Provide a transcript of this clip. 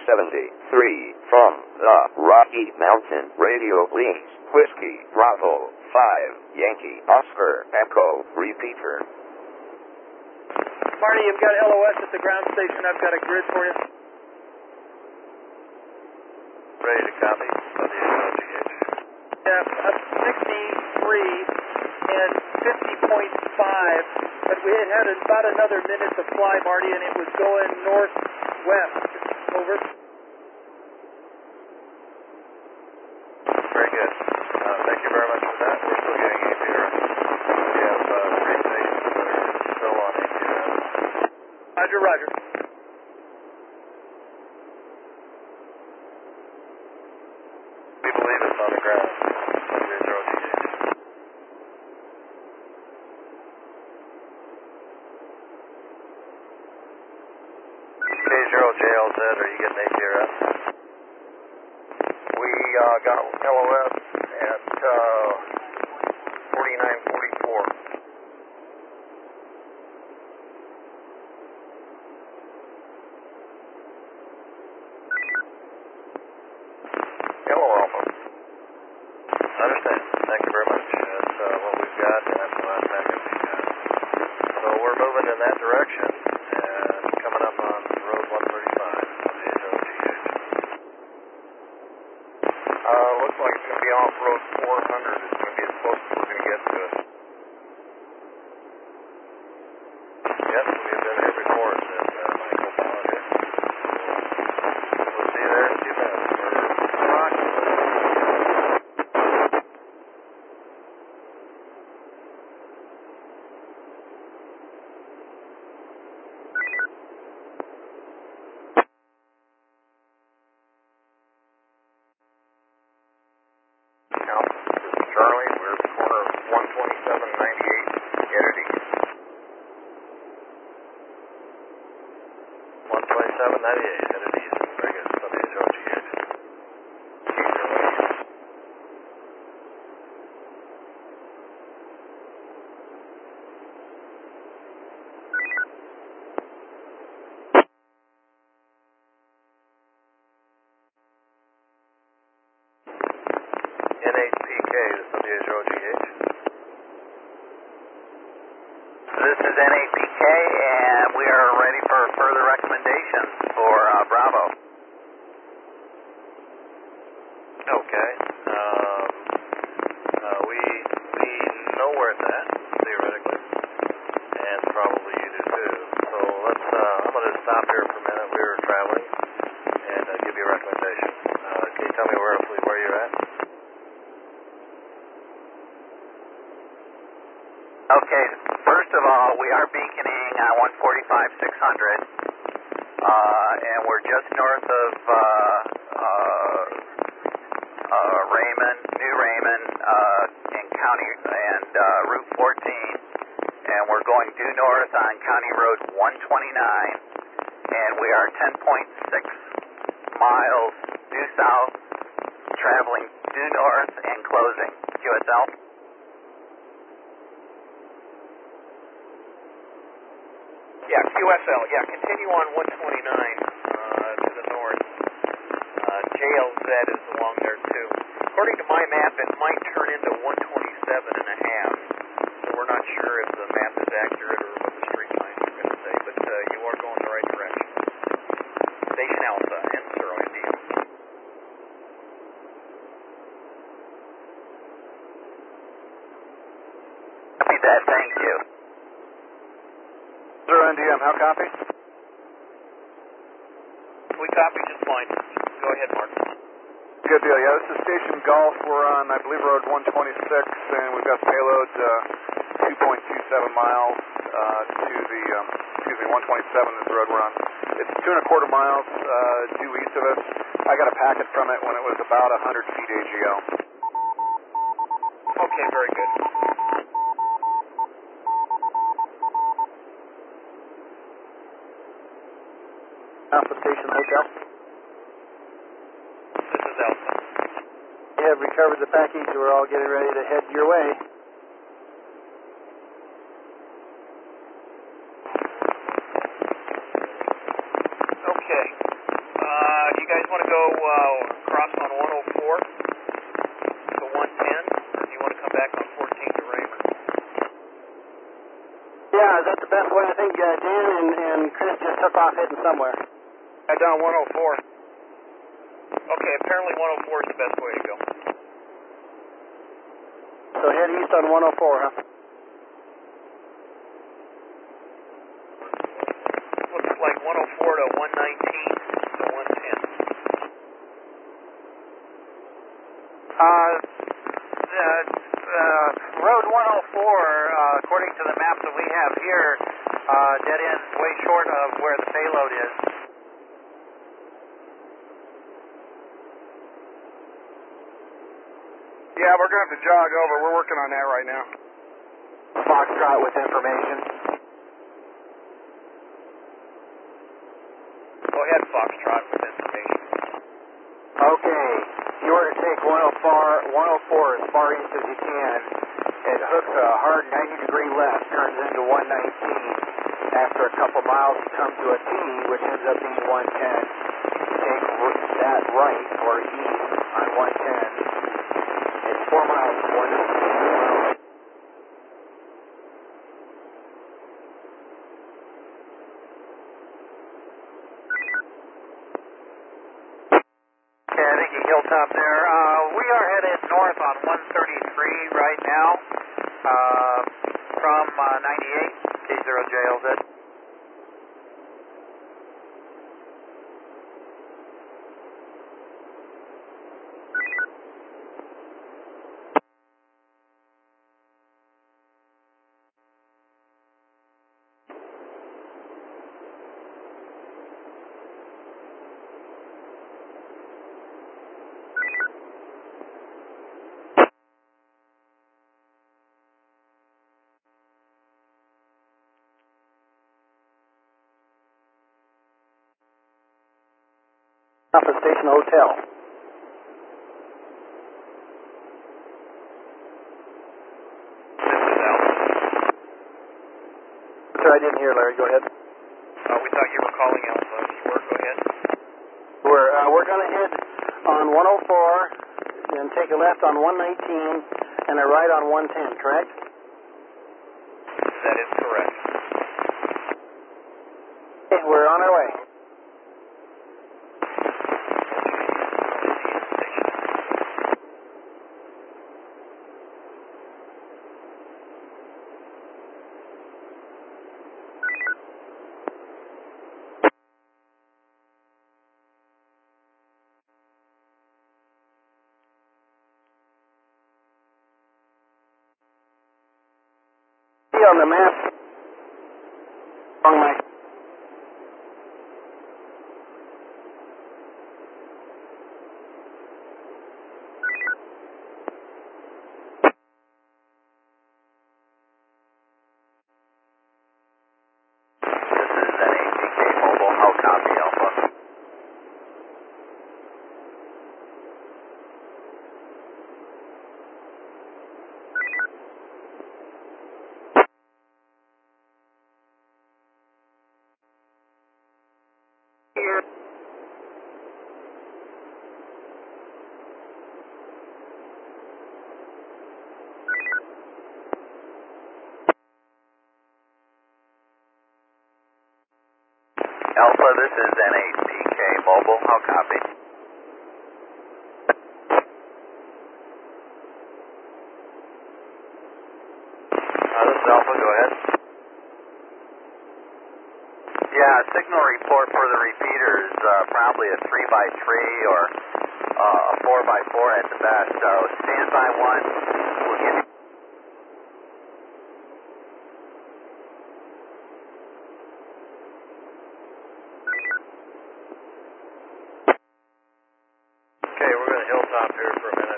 73 from the Rocky Mountain Radio Links, Whiskey, Bravo, 5, Yankee, Oscar, Echo, Repeater. Marty, you've got LOS at the ground station. I've got a grid for you. Ready to copy. Yeah, 63 and 50.5, but we had about another minute to fly, Marty, and it was going northwest. Over. Very good. Thank you very much for that. We're still getting APR. We have 3 stations that are still on APR. Roger, roger. We believe it's on the ground. Sunday 0GH. K0JLZ, are you getting APRS? We got LOS at 4944. Hello, Alpha. I understand. Thank you very much. That's what we've got, and that's the last packet we've got. So we're moving in that direction, and coming up on Road 135, Sunday 0GH. Looks like it's going to be off Road 400. It's going to be as close as we're going to get to it. Yes, we've been here before, said Michael Pollack. We'll see you there in a few minutes. We're rocking. Charlie, we're at the corner of 12798, headed east. 12798, headed east. Very good. Sunday 0GH. NHPK, the Sunday 0GH. This is NAPK, and we are ready for further recommendations for Bravo. Okay. We know where it's at, theoretically, and probably you do too. So let's, I'm going to stop here for a minute. We were traveling, and give you a recommendation. Can you tell me roughly where you're at? Okay, first of all, we are beaconing on 145-600, and we're just north of Raymond, New Raymond, in County, and Route 14, and we're going due north on County Road 129, and we are 10.6 miles due south, traveling due north and closing. QSL? Yeah, QSL. Yeah, continue on 129 to the north. JLZ is along there too. According to my map, it might turn into 127 and a half. So we're not sure if the map is accurate or what the street lines are going to say, but you are going the right direction. Station Alpha and Zero India. Copy that, thank you. Zero NDM, how copy? We copy just fine. Go ahead, Mark. Good deal. Yeah, this is Station Golf. We're on, I believe, Road 126, and we've got payload 2.27 miles to the, 127 is the road we're on. It's 2.25 miles due east of us. I got a packet from it when it was about 100 feet AGL. Okay, very good. Alpha Station Hotel. This is Alpha. We have recovered the package. We're all getting ready to head your way. Okay. cross on 104 to 110, or do you want to come back on 14 to Raymer? Yeah, is that the best way? I think Dan and Chris just took off heading somewhere. Down 104. Okay, apparently 104 is the best way to go. So head east on 104, huh? Looks like 104 to 119 to 110. Road 104, according to the map that we have here, dead ends way short of where the payload is. Yeah, we're going to have to jog over. We're working on that right now. Foxtrot with information. Go ahead, Foxtrot, with information. Okay, you are to take 104 as far east as you can. It hooks a hard 90-degree left, turns into 119. After a couple miles, you come to a T, which ends up being 110. Take that right or east on 110. It's 4 miles from 119. Okay, I think you hilltop there. We are headed north on 133 right now from 98, K0JLZ. Alpha Station Hotel. This is Alpha. Sir, I didn't hear, Larry. Go ahead. We thought you were calling Alpha. If you were, go ahead. We're going to head on 104, then take a left on 119, and a right on 110, correct? That is correct. Okay, we're on our way. See on the map. On my. This is NACK Mobile. How copy, Alpha? Here. Alpha, this is NACK Mobile. How copy? This is Alpha. Go ahead. Yeah, signal report for the repeater is probably a 3x3 or a 4x4 at the best. So standby 1 will give you. Okay, we're going to hilltop here for a minute.